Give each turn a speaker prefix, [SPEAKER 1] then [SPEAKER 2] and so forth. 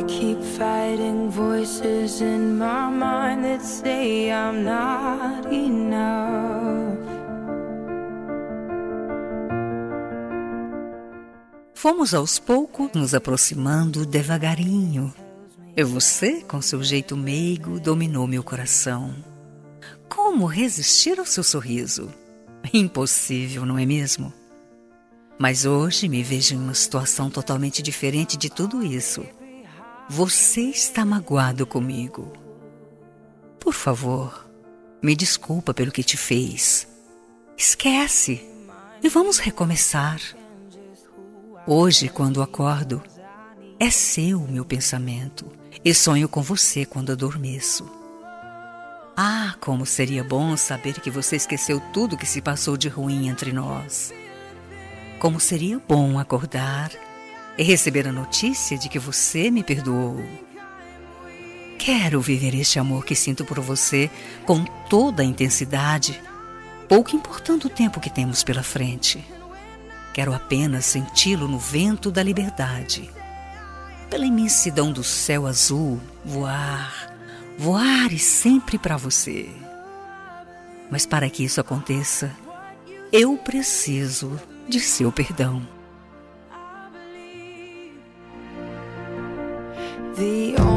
[SPEAKER 1] I keep fighting voices in my mind that say I'm not enough.
[SPEAKER 2] Fomos aos poucos nos aproximando devagarinho. E você, com seu jeito meigo, dominou meu coração. Como resistir ao seu sorriso? Impossível, não é mesmo? Mas hoje me vejo em uma situação totalmente diferente de tudo isso. Você está magoado comigo. Por favor, me desculpa pelo que te fez. Esquece e vamos recomeçar. Hoje, quando acordo, é seu o meu pensamento e sonho com você quando adormeço. Ah, como seria bom saber que você esqueceu tudo que se passou de ruim entre nós. Como seria bom acordar e receber a notícia de que você me perdoou. Quero viver este amor que sinto por você com toda a intensidade, pouco importando o tempo que temos pela frente. Quero apenas senti-lo no vento da liberdade. Pela imensidão do céu azul, voar, voar e sempre para você. Mas para que isso aconteça, eu preciso de seu perdão.
[SPEAKER 1] The